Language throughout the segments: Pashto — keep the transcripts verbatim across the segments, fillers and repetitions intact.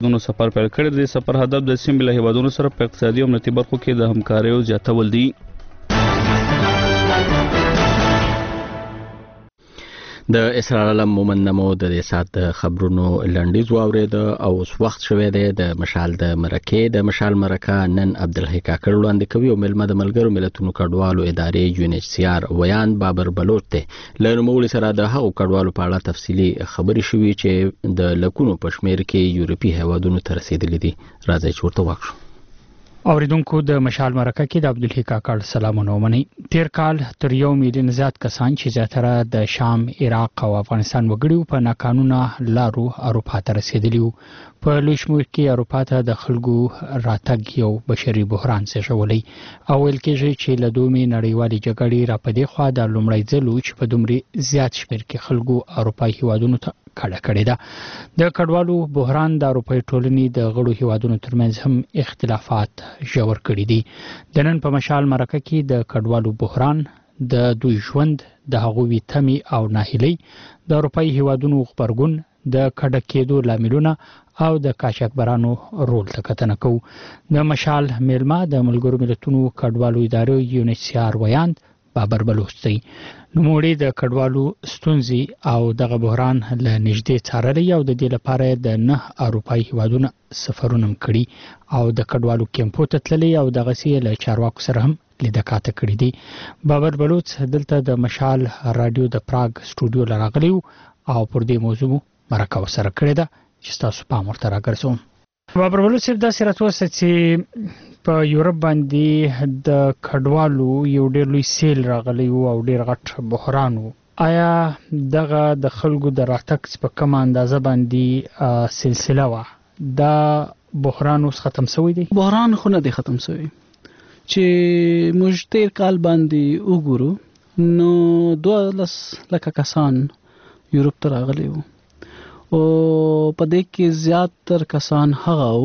دونو سفر پیل کړی دی. سفر هدف د سیمې له هیوادونو سره په اقتصادي او امنیتي برخو کې د همکارۍ زیاتول دي. د اسرار علم مومن نمو د دې سات د خبرونو لنډیز واورید او اوس وخت شوه دی د مشال د مرکه د مشال مرکه نن عبدالحی کاکړ وړاندې کوي او ملمه د ملګرو ملتونو کډوالو ادارې یو ان ایچ سی آر ویان بابر بلوچ ته لرمول سره د هغو کډوالو په اړه تفصیلی خبري شوې چې د لکونو پښمیر کې یورپی هیوادونو ته رسیدلې دي. راځي چې ورته واښو. اوریدونکو د مشال مرکه کې د عبدالحی کاکړ سلامونه ومني. تیر کال تر یو میلیون زیات کسان چې زیاتره د شام، عراق او افغانستان وګړي په ناقانونه لارو اروپا ته رسیدلی وو. په لوی شمېر کې اروپا ته د خلکو راتګ یو بشري بحران زېږولی او ویل کېږي چې له دومې نړیوالې جګړې را په دې خوا د لومړی ځل و چې په دومره زیات شمېر کې خلکو اروپایي هیوادونو ته کډه کړې ده. د کډوالو بحران د اروپایي ټولنې د غړو هیوادونو ترمنځ هم اختلافات ژور کړي دي. د نن په مشال مرکه کې د کډوالو بحران، د دوی ژوند، د هغوی تمې او ناهیلۍ، د اروپایي هیوادونو غبرګون، د کډه کېدو لاملونه او د قاچاقبرانو رول ته کتنه کوو. د مشال میلمه د ملګرو ملتونو کډوالو ادارې یو ان ایچ سی آر ویان بابر بلوچ دی. نوموړي د کډوالو ستونزې او دغه بحران له نږدې څارلی او د دې لپاره د نه اروپایي هیوادونو سفرونه کړي او د کډوالو کیمپو ته تللی او دغسې له چارواکو سره هم لیدکاته کړي دي. بابر بلوچ دلته د مشال رادیو د پراګ سټوډیو لراغلی او پر دې موضوع مرکه ورسره کړې ده چې تاسو پام ورته راګرځوم. بابر بلوچ صاحب داسې راته ووایه چې په یورپ باندې د کډوالو یو ډېر لوی سیل راغلی و او ډېر غټ بحران و. آیا دغه د خلکو د راتګ په کومه اندازه باندې سلسله وه دا بحران اوس ختم شوی دی؟ بحران خو نه دی ختم شوی. چې موږ تیر کال باندې وګورو نو دولس لکه کسان یورپ ته راغلي وو او په دې کې زیاتره کسان هغه وو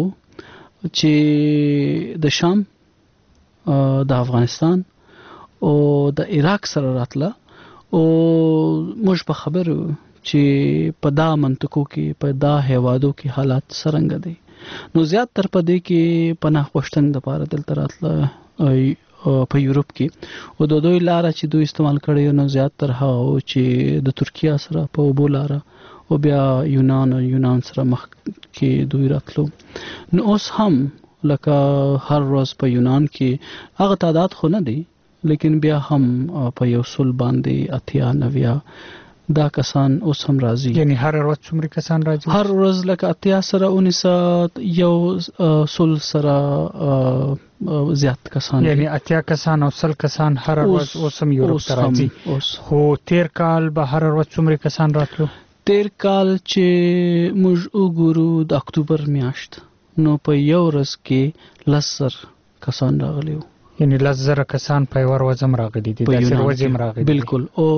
چې د شام، د افغانستان او د عراق سره راتله او موږ په خبرو چې په دا منطقو کې په دا هیوادو کې حالات څرنګه دي. نو زیاتره په دې کې پناه غوښتنې لپاره دلته راتله په یورپ کې او د دوی لاره چې دوی استعمال کړي نو زیاتره هغه چې د ترکیه سره په اوبو لاره او بیا یونان او یونان سره مخ کې دوی راتلو. نو اوس هم لکه هر ورځ په یونان کې هغه تعداد خو نه دی لیکن بیا هم په یو سل باندې اتیا نویا دا کسان اوس هم راځي. یعنی هر ورځ څومره کسان راځي؟ هر ورځ لکه اتیا سره اونیسه یو سل سره زیات کسان. یعنی اتیا کسان او سل کسان هر ورځ اوس هم یورپ ته راځي. خو تیر کال به هر ورځ څومره کسان راتلو؟ تیر کال چې موږ وګورو د اکتوبر میاشت نو په یو ورځ کې لس زره کسان راغلي وو. یعنی لس زره کسان په یو ورځ هم راغلي دي. داسې ورځ هم راغلي دي. بالکل. او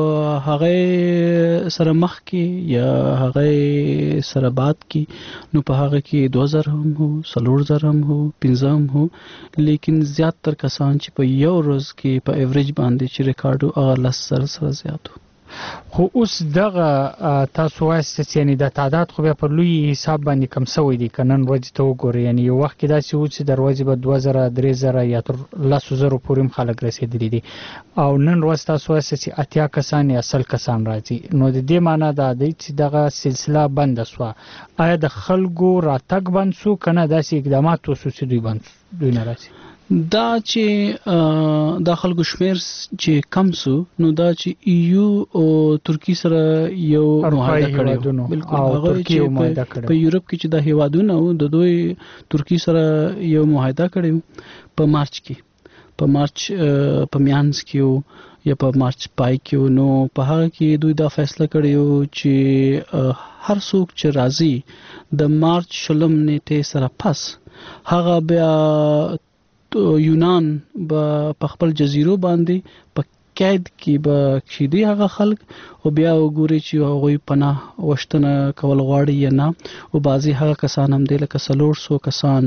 هغه سره مخ کې یا هغه سره بعد کې نو په هغه کې دوه زره هم هو، څلور زره هم هو، پنځه هم هو، لیکن زیاتره کسان چې په یو ورځ کې په ایوریج باندې چې ریکارډ هغه لس زره سره زیات وو. خو اوس دغه تاسو وایست چې یعنی د تعداد خو بیا په لوی حساب باندې کم شوی دی که نن ورځې ته وګورئ. یعنی یو وخت کې داسې و چې د ورځې به دوه زره، درې زره یا تر لسو زرو پورې هم خلک رسېدلي دي او نن ورځ تاسو وایست چې اتیا کسان یا سل کسان راځي. نو د دې معنا دا دی چې دغه سلسله بنده شوه. آیا د خلکو راتګ بند شو که نه داسې اقدامات وشو چې دوی بند دوی نه راځي؟ دا چې د خلکو شمیر چې کم سو نو دا چې ایو او ترکی سره یو معاهده کړی. بالکل هغه چې په یورپ کې چې د هیوادونو د دوی ترکی سره یو معاهده کړی په مارچ کې په مارچ په میانس کې یا په مارچ پای کې نو په هغه کې دوی دا فیصله کړی چې هر څوک چې راځي د مارچ شلم نیټه سره پس هغه بیا یونان به په خپل جزیرو باندې په قید کې به کښیدي هغه خلک او بیا وګوري چې هغوی پناه غوښتنه کول غواړي یا نه. او بعضې هغه کسان هم دی لکه څلور سوه کسان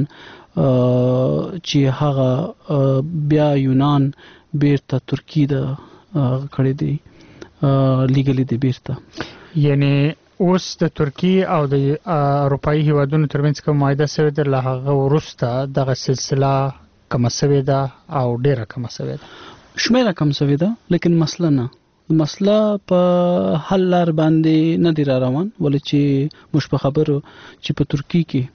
چې هغه بیا یونان بیرته ترکی د کړی دی لیګلی دی بیرته. یعنی اوس د ترکیه او د اروپאי هیوادونو ترمنځ کوم معاهده شوې ده له هغه وروسته دغه سلسله کم شوې ده او ډیره کم شوې ده شمیره کم شوې ده لیکن مسله نه مسله په حل لار باندې نه دی را روان ولې چې مش په خبرو چې په ترکیه کې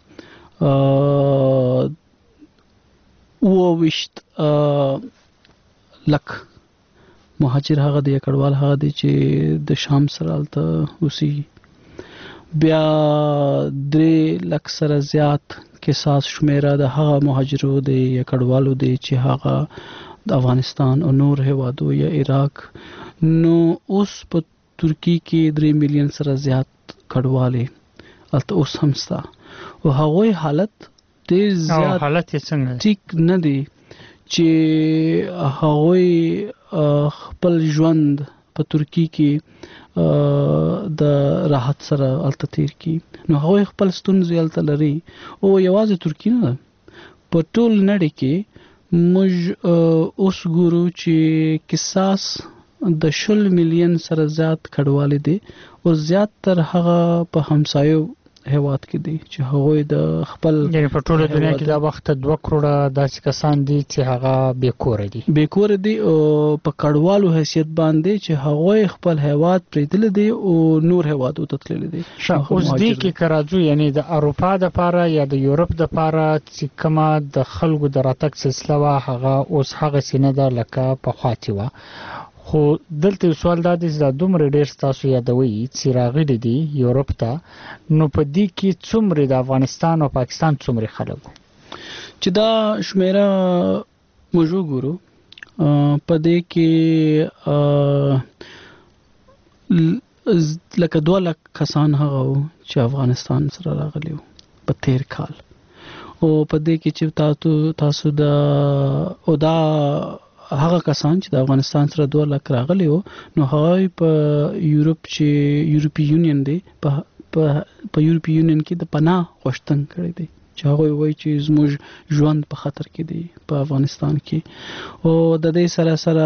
او وشت لک مهاجر هغه دی کډوال هغه دی چې د شام سره الته اوسي بیا درې لک سره زیات کې ساس شمیره د هغه مهاجرو دی کډوالو دی چې هغه د افغانستان او نور هیوادو یا عراق نو اوس په ترکیه کې درې میلیون سره زیات کډواله الته اوس هم ستا او هغه حالت ډیر زیات حالت څنګه ټیک نه دی چې هغه خپل ژوند په ترکیه کې د راحت سره الته تیر کی نو هغه خپل ستونزې الته لري او یوازې ترکیه نه په ټول نړۍ کې موږ اوس ګورو چې قصاص د شل میلیون سره زیات کډواله دي او زیات تر هغه په همسایو هیواد کې دي چې هغه د خپل یعنی په ټوله دنیا کې دا وخت دوه کروڑه داسې کسان دي چې هغه بیکور دي بیکور دي او په کډوالو حیثیت باندې چې هغه خپل هیواد پریدل دي او نور هیوادو ته تللی دي اوس دي کې کراځو یعنی د اروپا د پاره یا د یورپ د پاره چې کما د خلکو د راتګ سلسله وا هغه اوس هغه سینه ده لکه په خاطی وا خو دلته سوال دا دی چې دومره ډیر تاسو یادوي چې راغلي دي یورپ ته نو په دې کې څومره د افغانستان او پاکستان څومره خلک چې دا شمیره موږ ګورو په دې کې لکه دوه لک کسان هغه چې افغانستان سره راغلي په تیر کال او په دې کې چې تاسو تاسو دا او دا هغه کسان چې د افغانستان سره دوه لک راغلي وو نو هغه په یورپ چې یورپی یونین دی په په یورپی یونین کې د پناه غوښتنه کړې دي چې هغه وایي چې زموږ ژوند په خطر کې دی په افغانستان کې او د دې سره سره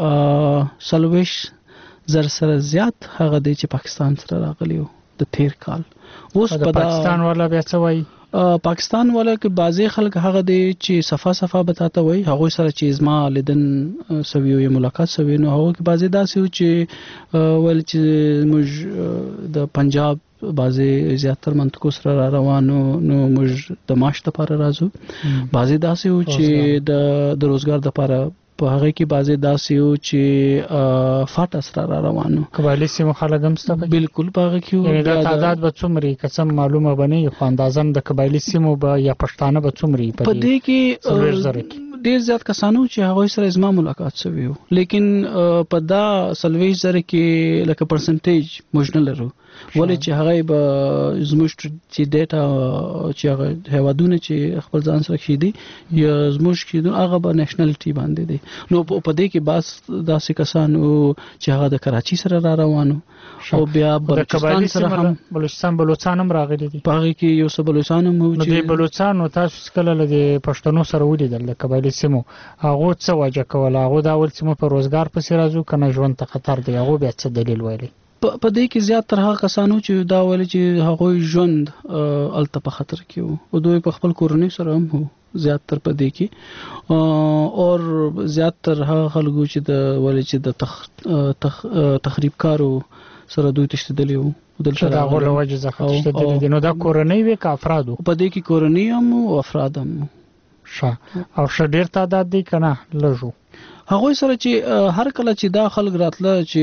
سلويش زر سره زیات هغه دی چې پاکستان سره راغلي وو د تیر کال اوس په پاکستان ولا بیا څه وایي پاکستان ولا کې بعضی خلک هغه دی چې صفه صفه بتاته وای هغه سره چې ازما لیدن سوي او ملاقات سوي نو هغه کې بعضی داسې چې ول چې موږ د پنجاب بعضی زیاتره منطقو سره را روانو نو موږ د معاش لپاره راځو بعضی داسې چې د د روزګار لپاره په هغه کې بعضی داسې چې فاټ سره را روانو قبایلی سیمو خلک هم ستاسو بالکل په هغه کې یعنی دا تعداد به څومره قسم معلومه بنه خو اندازم د قبایلی سیمو به یا پښتانه به څومره په دې کې ډیر زیات کسانو چې هغه سره ازما ملاقات شوی وو لیکن په دا سلويش زره کې لکه پرسنټیج موږ نه لرو ولې چې هغه به زموږ چې ډیټا چې هغه هیوادونه چې خپل ځان سره کېدي یا زموږ کېدو هغه به نېشنلټي باندې دي نو په دې کې بس داسې کسانو چې هغه د کراچي سره را روانو او بیا بلوچستان سره هم بلوچستان بلوچستان هم راغلي دي په هغه کې یو څه بلوچستان هم چې بلوچستان تاسو کله له پښتنو سره ولیدل د قبایلی سیمو هغه څه وجه کوله هغه دا ول چې مو په روزګار پسې راځو کنه ژوند ته خطر دی هغه بیا څه دلیل وایي په دې کې زیات تر هغه کسانو چې دا ویل چې هغه ژوند الته په خطر کې وو او دوی په خپل کورنۍ سره هم وو زیات تر په دې کې او زیات تر هغه خلکو چې د ویل چې د تخریب کارو سره دوی تشددلی وو دلته دا غوړه وجه ځکه تشددلی نو دا کورنۍ وی کا افرادو په دې کې کورنۍ هم او افراد هم ښه او ښه ډیر تعداد دی کنه لږو هغه سره چې هر کله چې دا خلک راتله چې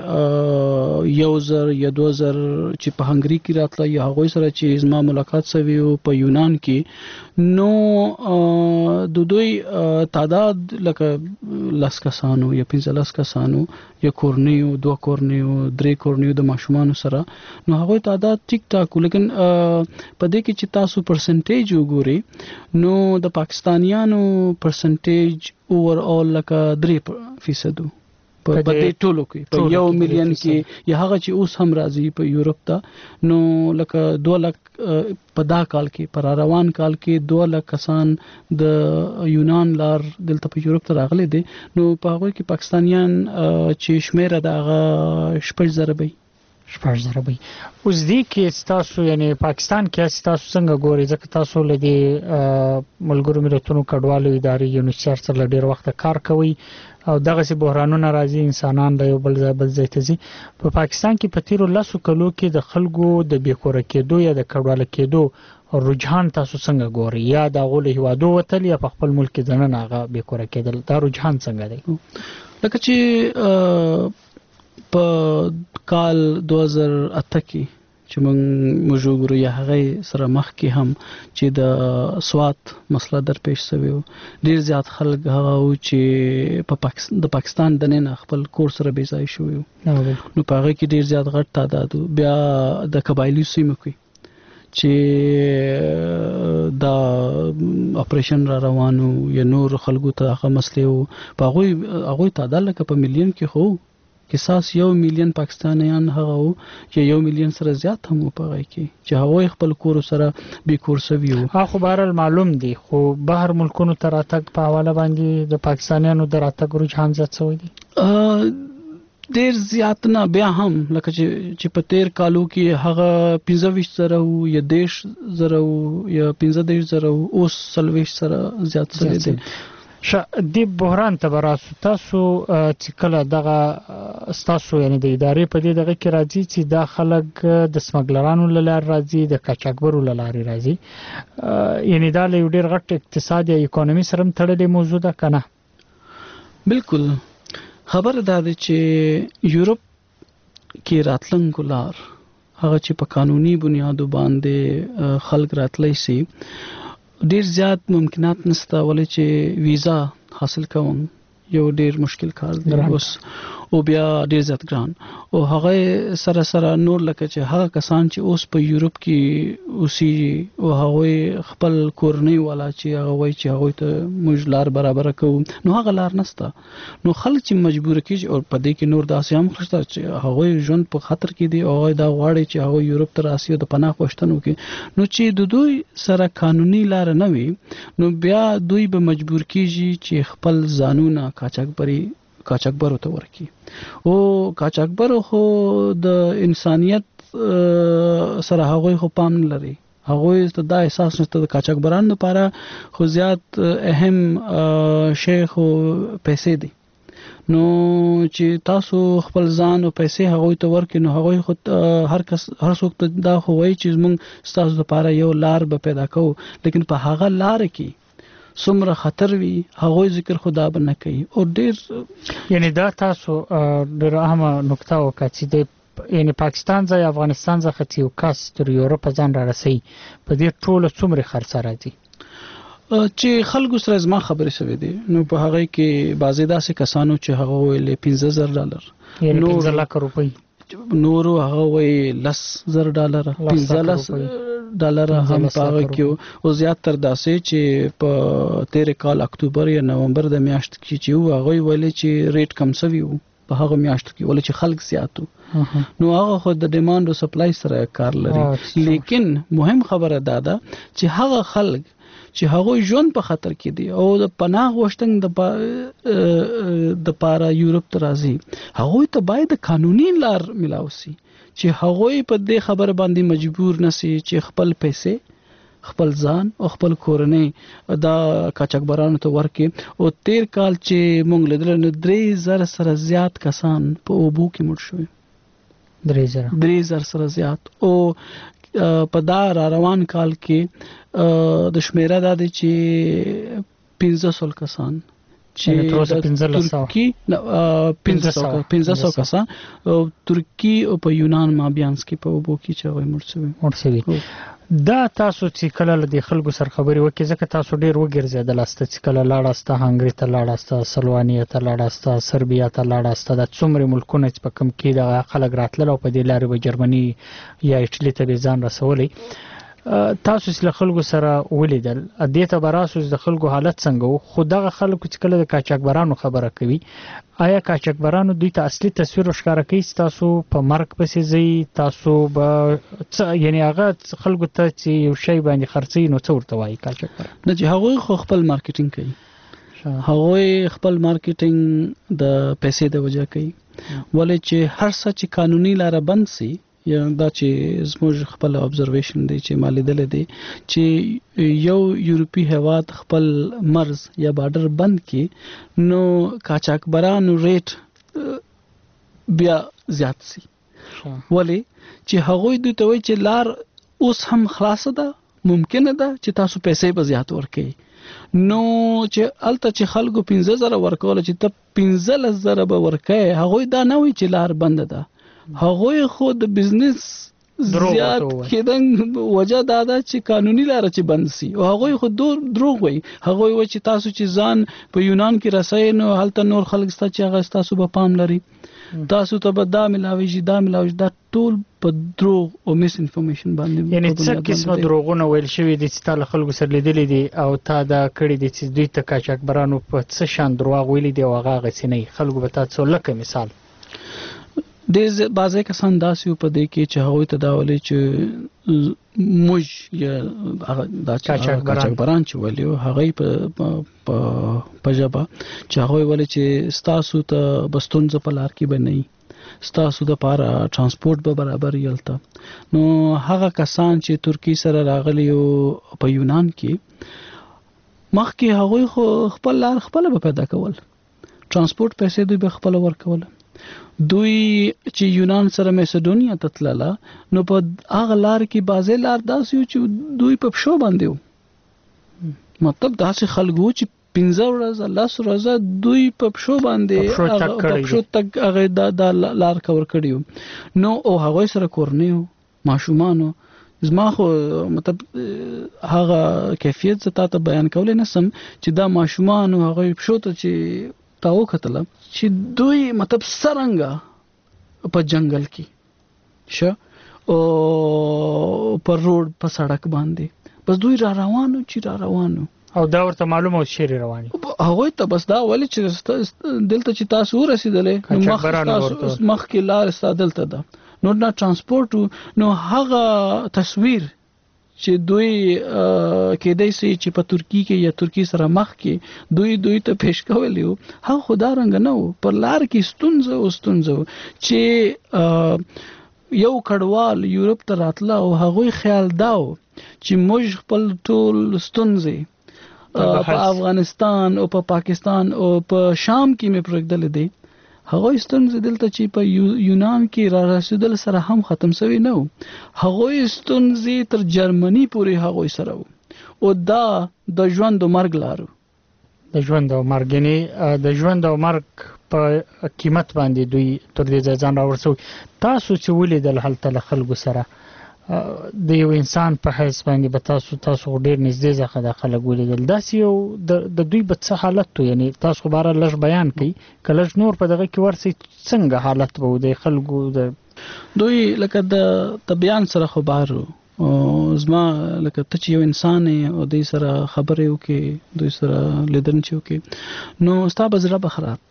یو زر یا دو زر چې په هنګری کې راتله یا هغه سره چې زما ملاقات سوي په یونان کې نو د دوی تعداد لکه لاس کسانو یا پنځه لاس کسانو یا کورنیو دوه کورنیو درې کورنیو د ماشومان سره نو هغه تعداد ټیک ټاک لیکن په دې کې چې تاسو پرسنټیج وګورئ نو د پاکستانیانو پرسنټیج اوور اول لکه درې فیصد په دې ټولو کې په یو میلیون کې یا هغه چې اوس هم راځي په یورپ ته نو لکه دوه لک په دا کال کې پر روان کال کې دوه لک کسان د یونان لار دلته په یورپ ته راغلي دي نو په هغه کې پاکستانیان چې شمیره د هغه شپږ زره به شپږ زره وي. اوس دې کې تاسو یعنی پاکستان کې تاسو څنګه ګورئ ځکه تاسو له دې ملګرو ملتونو کډوالو ادارې یونیسیار سره ډېر وخت کار کوي او دغه سي بحرانونه راځي انسانان د یو بل ځای بل ځای ته ځي. په پاکستان کې په تیرو لسو کلو کې د خلکو د بیکوره کېدو یا د کډواله کېدو رجحان تاسو څنګه ګورئ؟ یا د غول هیوادو وتل یا په خپل ملک کې ځنه هغه بیکوره کېدل، دا رجحان څنګه دی؟ لکه چې په کال دوه زره اته کې چې موږ موږ ګورو یا هغه سره مخ کې هم چې د سوات مسله درپېښ شوی و، ډېر زیات خلک هغه و چې په پاکستان د پاکستان د نه خپل کور سره بې ځای شوی و. نو په هغه کې ډېر زیات غټ تعداد و. بیا د قبایلی سیمو کې چې دا اپریشن را روانو یا نور خلکو ته هغه مسلې و، په هغوی هغوی تعداد لکه په میلیون کې خو قصاص یو میلیون پاکستانیان هغه وو چې یو میلیون سره زیات هم په غي کې چې هغه خپل کور سره به کور سوي وو. خو بهر معلوم دي خو بهر ملکونو تر اتک په حواله باندې د پاکستانیانو در اتک رجحان زیات شوی دي. ډیر زیات نه، بیا هم لکه چې چې په تیر کالو کې هغه پنځه ویشت زره وو یا دیش زره وو یا پنځه دیش زره وو، اوس څلوېښت سره زیات شوی دي. ش د بحران ته براسو تاسو چې کله دغه تاسو یعنی د ادارې په دې دغه کې راځي چې دا خلک د سمګلرانو لار راځي، د قاچاقبرو لار راځي، یعنی دا له ډیر غټ اقتصاد یا اکونومي سره تړلې موضوع ده کنه؟ بالکل. خبر دا ده چې یورپ کې راتلونکو لار هغه چې په قانوني بنیادو باندې خلک راتلی سي، ډیر زیات ممکنات نشته ولې چې ویزا حاصل کوم یو ډیر مشکل کار دی اوس، او بیا ډیر زیات ګران، او هغه سره سره نور لکه چې هغه کسان چې اوس په یورپ کې اوسي او هغه خپل کورنۍ والا چې هغه وایي چې هغه ته موږ لار برابر کوو، نو هغه لار نشته. نو خلک چې مجبور کیږي او په دې کې نور داسې هم خشته چې هغه ژوند په خطر کې دي او هغه دا غواړي چې هغه یورپ ته راسي او د پناه غوښتنه وکړي، نو چې د دوی سره قانوني لار نه وي نو بیا دوی به مجبور کیږي چې خپل ځانونه قاچاقبري قاچاقبرو ته ورکی. او قاچاقبرو خو د انسانیت سره هغوی خو پام نه لري، هغوی ته دا احساس نشته د قاچاقبرانو لپاره خو زیات اهم شی خو پیسې دي. نو چې تاسو خپل ځان او پیسې هغوی ته ورکړئ نو هغوی خو هر کس هر څوک ته دا خو وایي چې موږ ستاسو لپاره یو لار به پیدا کوو، لیکن په هغه لار کې څومره خطر وي هغوی ذکر خدا به نه کوي. او ډېر یعنی دا تاسو ډېر اهمه نکته وکړه چې د یعنی پاکستان ځای افغانستان څخه چې یو کس تر یورپ ځان را رسوي په دې ټوله څومره خرڅه راځي؟ چې خلکو سره زما خبرې شوې دي نو په هغه کې بعضې داسې کسانو چې هغه ویلې پنځه زره ډالر، یعنی پنځه لکه روپۍ، نورو هغه وایي لس زره ډالر، پنځه لس ډالر هم پاغه کې، او زیاتره داسې چې په تیر کال اکتوبر یا نومبر د میاشت کې چې و هغه ویلې چې ریټ کم شوی و په هغه میاشت کې ولې چې خلک زیاتو، نو هغه خو د ډیماند او سپلای سره کار لري. لیکن مهم خبره دا ده چې هغه خلک چې هغه ژوند په خطر کې دي او د پناه غوښتنې د پاره یورپ ته راځي، هغه ته باید قانوني لار ملاوي چې هغوی په دې خبره باندې مجبور نشي چې خپل پیسې خپل ځان او خپل کورنۍ دا قاچاقبرانو ته ورکړي. او تیر کال چې موږ لیدل نو درې زره سره زیات کسان په اوبو کې مړ شوي، درې زره درې زره سره زیات. او په دا را روان کال کې د شمیره دا دی چې پنځه سوه کسان چې ترکی پنځه سوه کسان ترکی او په یونان مابینس کې په اوبو کې چې هغوی مړ شوي. دا تاسو چې کله له دې خلکو سره خبرې وکړئ ځکه تاسو ډېر وګرځېدلاسته چې کله لاړاسته هنګري ته لاړاسته، سلوانیه ته لاړاسته، سربیا ته لاړاسته، دا څومره ملکونه چې په کوم کې دغه خلک راتلل او په دې لارې به جرمني یا ایټالي ته به ځان رسولی، تاسو چې له خلکو سره ولیدل دې ته به راسو د خلکو حالت څنګه و؟ خو دغه خلکو چې کله د قاچاقبرانو خبره کوي آیا قاچاقبرانو دوی ته اصلي تصویر ښکاره کوي چې تاسو په مرګ پسې ځئ، تاسو به یعنی هغه خلکو ته چې یو شی باندې خرڅوي نو څه ورته وایي قاچاقبران؟ نه چې هغوی خو خپل مارکیټینګ کوي، هغوی خپل مارکیټینګ د پیسې د وجه کوي، ولې چې هر څه چې قانوني لاره بند سي یا دا چې زموږ خپل ابزرویشن دی چې مالیدل دی چې یو یورپی هیواد خپل مرز یا بارډر بند کی نو قاچاقبرانو ریټ بیا زیات سي ولی چې هغوی دوی ته وایي چې لار اوس هم خلاصه ده ممکنه ده چې تاسو پیسې به زیات ورکړئ نو چې الته چې خلکو پنځه زره ورکول چې ته پنځه زره به ورکړې هغوی دا نه وایي چې لار بند ده هغوی خو د بزنس زیات کېدن وجه دا ده چې قانوني لار چې بند سي او هغوی خو دروغ وایي هغوی وایي چې تاسو چې ځان په یونان کې رسئ نو هلته نور خلک ستا چې هغه تاسو به پام لري تاسو ته به دا ملاوي شي دا ملاوي شي دا ټول په دروغ او میس انفارمیشن باندې یعنی څه قسمه دروغونه ویل شوي دي چې تا له خلکو سره لیدلي دي او تا دا کړي دي چې دوی ته قاچاقبرانو په څه شان دروغ ویلي دي او هغه هغسې نه وي خلکو به تا څو لکه مثال ډېر بعضې کسان داسې وو په دې کې چې هغوی ته دا ویلي چې موږ یا دا قاچاقبران چې ویلي وو هغوی په ژبه چې هغوی ویلي چې ستاسو ته به ستونزه په لار کې به نه وي ستاسو دپاره ټرانسپورټ به برابر وي هلته نو هغه کسان چې ترکي سره راغلي وو په یونان کې مخکې هغوی خو خپل لار خپله به پیدا کول ټرانسپورټ پیسې دوی به خپله ورکوله دوی چې یونان سره میسیډونیا ته تلله نو په هغه لار کې بعضې لار داسې وو چې دوی په پښو باندې وو مطلب داسې خلک وو چې پنځه ورځه لس ورځه دوی په پښو باندې په پښو تګ هغې دا لار کور کړي وو نو او هغوی سره کورنۍ وو ماشومانو زما خو مطلب هغه کیفیت زه تا ته بیان کولی نه سم چې دا ماشومان او هغوی پښو ته چې تا وکتله چې دوی مطلب څرنګه په جنگل کې شه او پر روډ په سړک باندې بس دوی را روانو چې را روانو او دا ورته معلومه و چیرې رواني هغوی ته بس دا ولې چې دلته چې تاسو ورسېدلې نو مخکې لار ستا دلته ده نو نه ټرانسپورټ نو هغه تصویر چې دوی کېدای شي چې په ترکی کې یا ترکی سره مخ کې دوی دوی ته پیش کولی وو هغه خدا رنګ نه وو پر لار کې ستونزه او ستونزه چې یو کډوال یورپ ته راتله او هغوی خیال داو چې موږ خپل ټول ستونزې په افغانستان او په پاکستان او په شام کې مې پرېږدلې دي هغوی ستونزې دلته چې په یونان کې را رسېدل سره هم ختم شوي نه وو هغوی ستونزې تر جرمني پورې هغوی سره وو او دا د ژوند او مرګ لارو د ژوند او مرګ یعنې د ژوند او مرګ په قیمت باندې دوی تر دې ځای ځان راورسوي تاسو چې ولیدل هلته له خلکو سره د یو انسان په حیث باندې به تاسو تاسو ډېر نږدې څخه د خلک ولیدل داسې یو د دوی به څه حالت و یعنې تاسو خو بهرحال لږ بیان کوئ که لږ نور په دغه کې ورسئ څنګه حالت به و د خلکو د دوی لکه د بیان سره خو بهر و زما لکه ته چې یو انسان یې او دوی سره خبرې وکړې دوی سره لیدنه چې وکړې نو ستا به زړه به خراب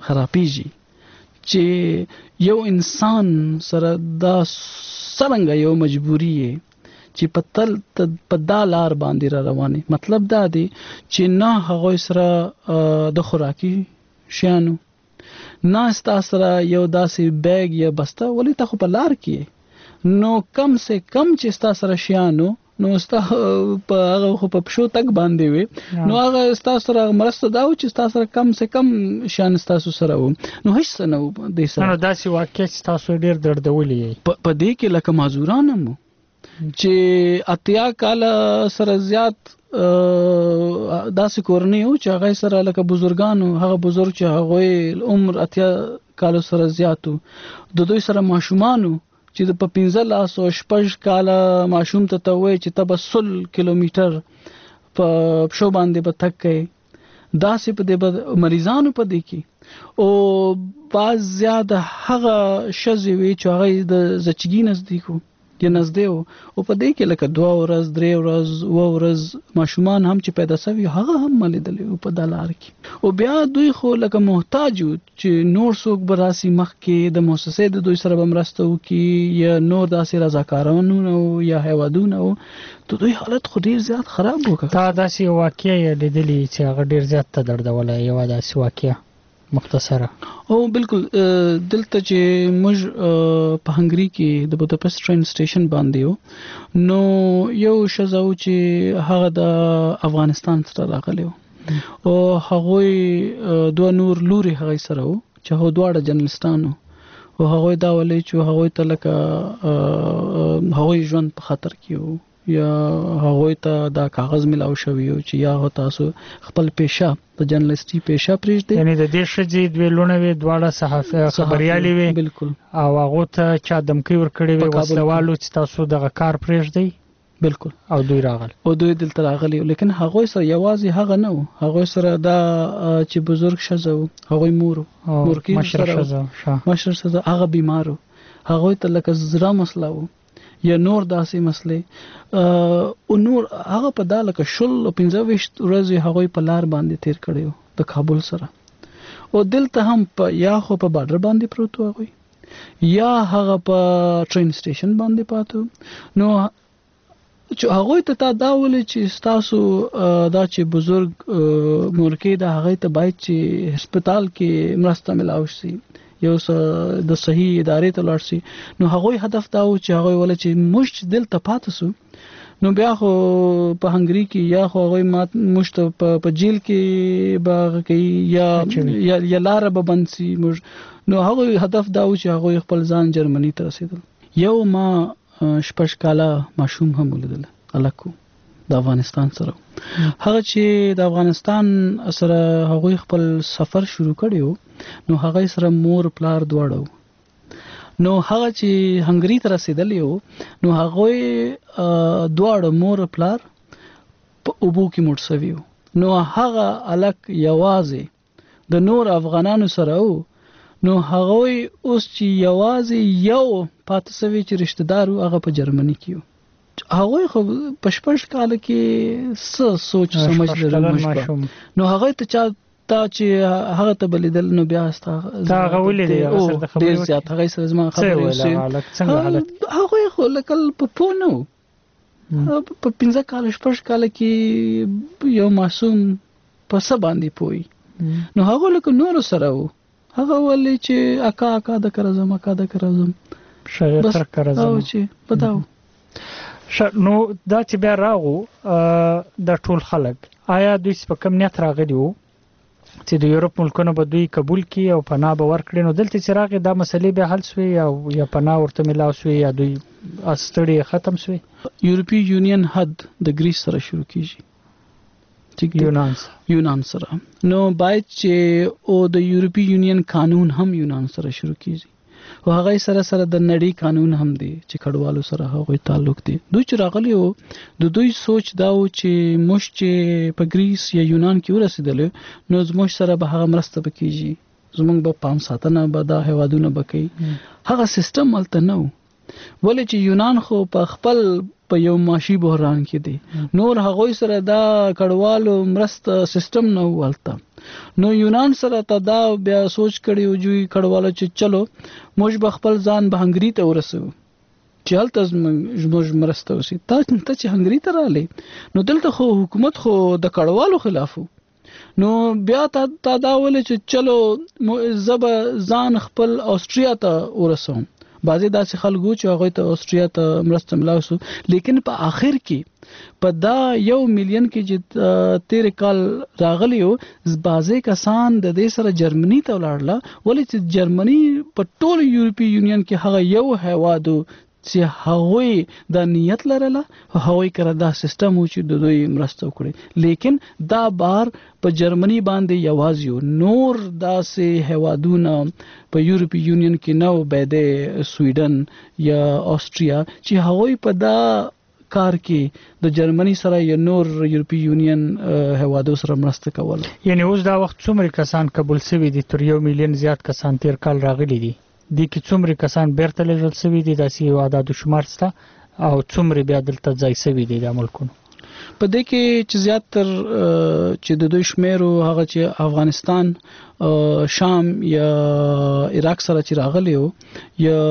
خرابېږي چې یو انسان سره دا څرنګه یو مجبوري یې چې په تل په دا لار باندې را روانې مطلب دا دی چې نه هغوی سره د خوراکي شیانو نه ستا سره یو داسې بیگ یا بسته ولې ته خو په لار کې نو کم سے کم چې ستا سره شیانو نو ستا په هغه خو په پښو تک باندې وي نو هغه ستا سره مرسته دا و چې ستا سره کم سے کم شیان ستاسو سره و نو هیڅ څه نه و دې سره نو داسې واقع چې تاسو ډېر دردولی یې په دې کې لکه معذوران هم چې اتیا کاله سره زیات داسې کورنۍ و چې هغه سره لکه بزرګانو هغه بزرګ چې هغوی عمر اتیا کالو سره زیات و د دوی سره ماشومانو چې په پنځه لاس او شپږ کاله ماشوم ته ته وایي چې ته به سل کیلومیټر په پښو باندې به تګ کوې داسې په دې به مریضانو په دې کې او بعض زیاده هغه ښځې وي چې هغه د زچګي نزدیک وو یا نزدې وو او په دې کې لکه دوه ورځ درې ورځ اووه ورځ ماشومان هم چې پیدا شوي هغه هم ما لیدلی وو په دا لار کې او بیا دوی خو لکه محتاج وو چې نور څوک به راسي مخکې د موسسې د دوی سره به مرسته وکړي یا نور داسې رضاکارانو یا هیوادونه وو د دوی حالت خو ډېر زیات خراب وکړه تا داسې واقعه یې لیدلې چې هغه ډېر زیات ته دردولی یوه داسې واقعه مختصره. او بالکل دلته چې موږ په هنګري کې د بوداپست ټرین سټیشن باندې یو نو یو شزاو چې هغه د افغانستان څخه راغلی او هغه دوه نور لوري هغه سره وو چې هغه دواړه جرنالستانو او هغه دا ولې چې هغه ته لکه هغه ژوند په خطر کې وو یا هغه ته دا کاغذ ملاو شوی او چې یا تاسو خپل پیشه د جرنالستي پیشه پرېږدئ، یعنی د دې شجې دوی لونه وي دواړه صحافي خبريالي وي بالکل او هغه ته چا دمکی ورکړي وي وسلوالو چې تاسو دغه کار پرېږدئ بالکل او دوی راغل او دوی دلته راغلي لیکن هغه سره یوازې هغه نه و، هغه سره دا چې بزرګ شزو هغه مور مور کې مشر شزو مشر شزو هغه بیمارو هغه ته لکه زړه مسله و یا نور داسې مسلې او نور هغه په دالکه شل او پنځه ویشت ورځې هغه په لار باندې تیر کړیو د کابل سره او دلته هم په یا خو په بارډر باندې پروت و یا هغه په ټرین سټیشن باندې پاتو نو چې هغه ته تا دا ولې چې تاسو دا چې بزرګ مورکې دا هغه ته باید چې هسپتال کې مرسته ملاوي شي یو د صحیح ادارې ته لاړ شي نو هغه هدف دا و چې هغه ولې چې مشت دلته پاتې سو نو بیا خو په هنګري کې یا خو هغه مشت په جیل کې باغ کې یا یا لار به بنسي نو هغه هدف دا و چې هغه خپل ځان جرمني ته رسیدل یو ما شپږ کاله ماشوم هم ولیدل الکو د افغانستان سره هغه چې د افغانستان سره هغه خپل سفر شروع کړیو نو هغه سره مور پلار دواړو نو هغه چې هنګري ته رسیدلی وو نو هغه دواړو مور پلار په اوبو کې مړ شوی وو نو هغه الک یوازې د نور افغانانو سره وو نو هغه اوس چې یوازې یو پاتې شوی چې رشتہ دار هغه په جرمني کې هغه خو پشپش کال کې څه سوچ سمجھ لري نو هغه ته چا تا چې هغه ته بلیدل نو بیا استا تا غولې دی هغه سره د خبرو زیات هغه سره زما خبرې څنګه حالت هغه خو لکل په پونو په پنځه کال شپږ کال کې یو معصوم په څه باندې پوي نو هغه لکه نور سره وو هغه ولې چې اکا اکا د کرزم اکا د کرزم شاید تر کرزم او چې پتاو نو دا چې بیا راغو د ټول خلک آیا دوی په کم نیت راغلی وو چې د یورپ ملکونو به دوی قبول کړي او پناه به ورکړي نو دلته چې راغی دا مسلې به حل شوي او یا پناه ورته ملاو شوي یا دوی استړي ختم شوي یورپی یونین حد د گریس سره شروع کیږي یونان یونان سره نو باید چې او د یورپی یونین قانون هم یونان سره شروع کیږي او هغه سره سره د نړۍ قانون هم دی چې کډوالو سره هغه تعلق دی دوی چې راغلی وو د دوی سوچ دا و چې موږ چې په گریس یا یونان کې ورسېدل نو زموږ سره به هغه مرسته وکړي زموږ به پام ساتنه به دا هوادونه بکړي هغه سیستم ملته نه ولې چې یونان خو په خپل په یو ماشي بحران کې دی نور هغه سره دا کډوالو مرسته سیستم نه ولته نو یونان سره ته دا بیا سوچ کړي او جوړ کړواله چې چلو موږ به خپل ځان به هنګري ته ورسو چې هلته زموږ مرسته وشي ته چې هنګري ته راغلی نو دلته خو حکومت خو د کډوالو خلافو نو بیا تا دا ولې چې چلو زب ځان خپل استرالیا ته ورسوم بعضی داسې خلکو چې هغه ته استرالیا ته مرسته ملاوسو لیکن په آخر کې په دا یو میلیون کې چې تیر کال راغلیو بعضی کسان د دې سره جرمني ته ولاړل ولې چې جرمني په ټول یورپی یونین کې هغه یو هوادو چې هغوی د نیت لرله هغوی کړه دا سیستم و چې د دوی مرسته وکړي لیکن دا بار په جرمني باندې یوازې نور داسې هوادونه په یورپی یونین کې نو بده سویډن یا استرالیا چې هغوی په دا کار کې د جرمني سره یا نور یورپی یونین هوادو سره مرسته کول یعنی اوس دا وخت څومره کسان قبول شوي دي تر یو میلیون زیات کسان تیر کال راغلي دي د کې څومره کسان بیرته لېږل شوي دي داسې یو عدد شمار شته او څومره بیا دلته ځای شوي دي د ملکونو په دې کې چې زیاتر چې د دوی شمیر هغه چې افغانستان شام یا عراق سره چې راغلی وو یا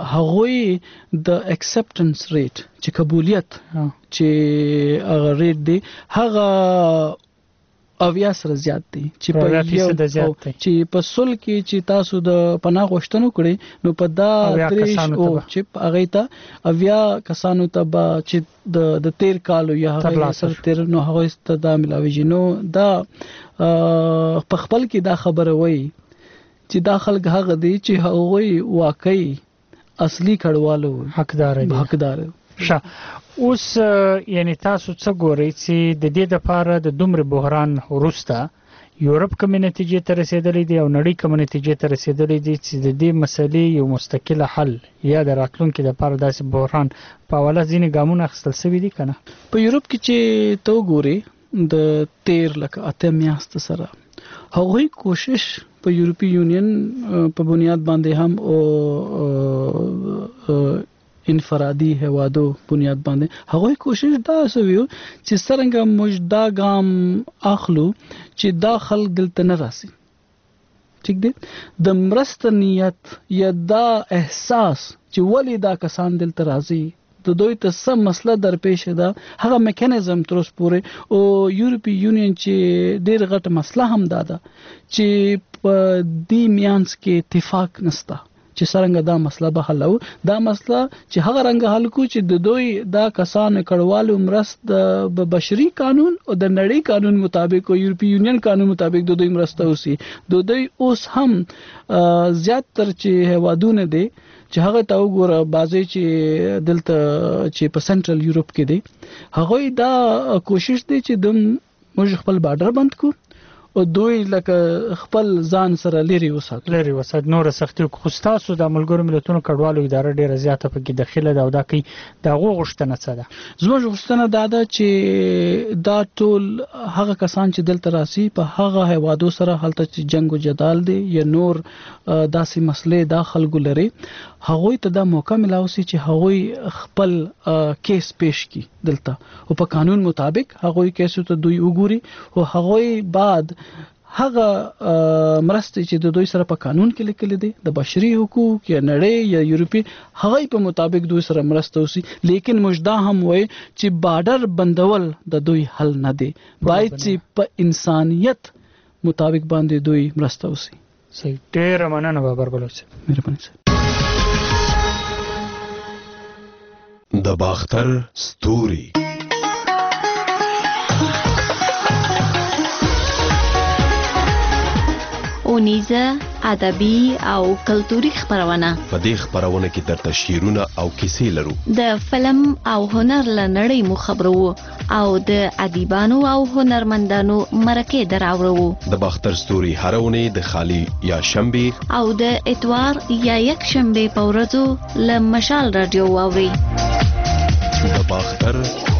هغوی د اکسپټنس ریټ چې قبولیت چې هغه ریټ دی هغه اویا سره زیات دي چې په یو چې په سل کې چې تاسو د پناه غوښتنه کړې نو په دا درېش او چې هغه ته اویا کسانو ته به چې د د تیر کالو یا هغه سره تیر نو هغه ست دا ملاوي نو دا په خپل کې دا خبره وای چې دا خلک هغه دي چې هغه واقعي اصلي کډوالو حقدار دي حقدار ښه اوس یعنی تاسو څه ګورئ چې د دې لپاره د دومره بحران وروسته یورپ کوم نتیجې ته رسیدلې دي او نړۍ کوم نتیجې ته رسیدلې دي چې د دې مسلې یو مستقله حل یا د راتلونکو لپاره داسې بحران په اوله ځینې ګامونه اخیستل شوي دي کنه په یورپ کې چې تو ګوري د تیر لکه اته میاشت سره هغوی کوشش په یورپی یونین په بنیاد باندې هم او انفرادي هوادو بنیاد باندې هغوی کوشش دا وسوي چې څنګه موږ دا ګام اخلو چې دا خلک دلته نه راسي ٹھیک دی د مرسته نیت یا دا احساس چې ولې دا کسان دلته راځي د دوی ته سم مسله درپېښ ده هغه میکانیزم تر اوسه پورې او یورپی یونین چې ډېر غټ مسله هم دا ده چې په دې میانس کې اتفاق نشته چې څنګه دا مسله به حل او دا مسله چې هغه رنګ حل کو چې د دوی دا کسان کډوالو مرست د بشري قانون او د نړۍ قانون مطابق او یورپی یونین قانون مطابق د دوی مرسته وسی د دوی اوس هم زیات تر چې هوادونه دي چې هغه ته وګوره بازي چې دلته چې په سنټرل یورپ کې دي هغه دا کوشش دي چې د موږ خپل بارډر بند کو او دوی لکه خپل ځان سره لري وسات لري وسات نور سختي خو تاسو د ملګرو ملتونو کډوالو اداره ډیره زیاته پکې داخله ده او دا کوي دا غوښتنه څه ده زموږ غوښتنه دا ده چې دا ټول هغه کسان چې دلته راسي په هغه هوادو سره حالت چې جنگ او جدال دي یا نور داسې مسلې داخل ګلري هغوی ته دا موقع ملاوي چې هغوی خپل کیس پیش کړي دلته او په قانون مطابق هغوی کیسو ته دوی وګوري او هغوی بعد هغه مرسته چې د دوی سره په قانون کې لیکل دي د بشري حقوق یا نړۍ یا یورپی هغه په مطابق دوی سره مرسته وسی لیکن مجدا هم وای چې بارډر بندول د دوی حل نه دی باید چې په انسانيت مطابق باندې دوی مرسته وسی صحیح ډیر مننه بابر بلوچ مهرباني سره د باختر ستوري اونیزه ادبي او کلتوري خبرونه په دې خبرونه کې درته شعرونه او کیسې لرو د فلم او هنر لنړۍ مو خبرو او د ادیبانو او هنرمندانو مرکه دراوړو د باختر ستوري هرونه د خالی یا شنبه او د اتوار یا یک شنبه په ورځو ل مشال رادیو واوري د باختر